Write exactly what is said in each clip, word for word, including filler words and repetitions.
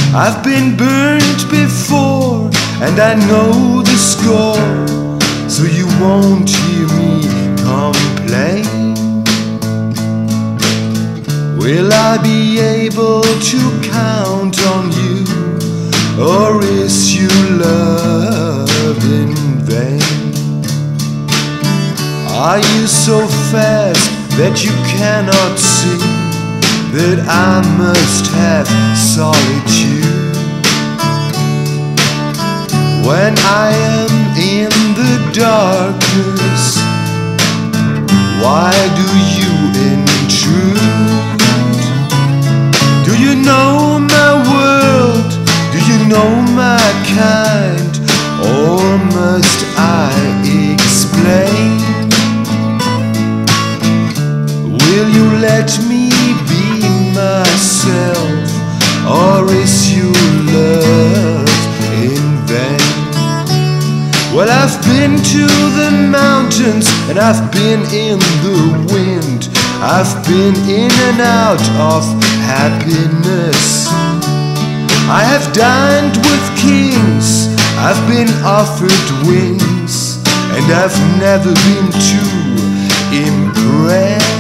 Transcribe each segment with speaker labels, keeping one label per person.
Speaker 1: I've been burnt before, and I know the score, so you won't hear me complain. Will I be able to count on you, or is your love in vain? Are you so fast that you cannot see that I must have solitude? When I am in the darkness, why do you intrude? Do you know my world? Do you know my kind? Or must I explain? Will you let me be myself, or is your love in vain? Well, I've been to the mountains, and I've been in the wind. I've been in and out of happiness. I have dined with kings, I've been offered wings, and I've never been too impressed.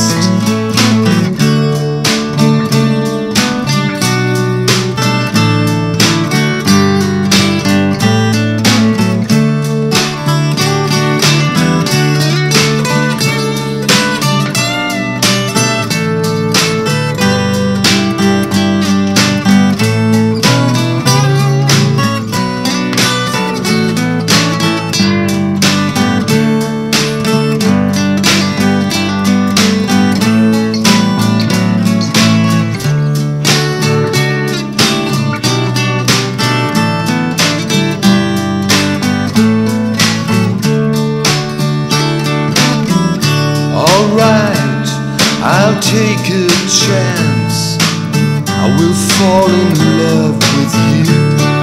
Speaker 1: Alright, I'll take a chance. I will fall in love with you.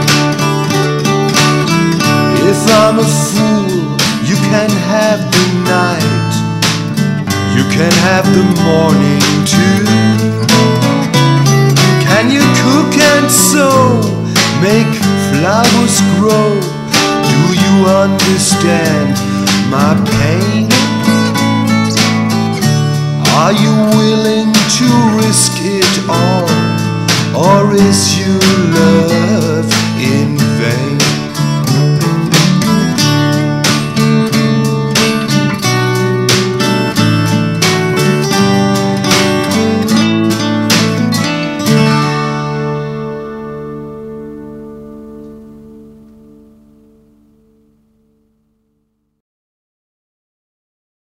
Speaker 1: If I'm a fool, you can have the night, you can have the morning too. Can you cook and sew, make flowers grow? Do you understand my pain? Are you willing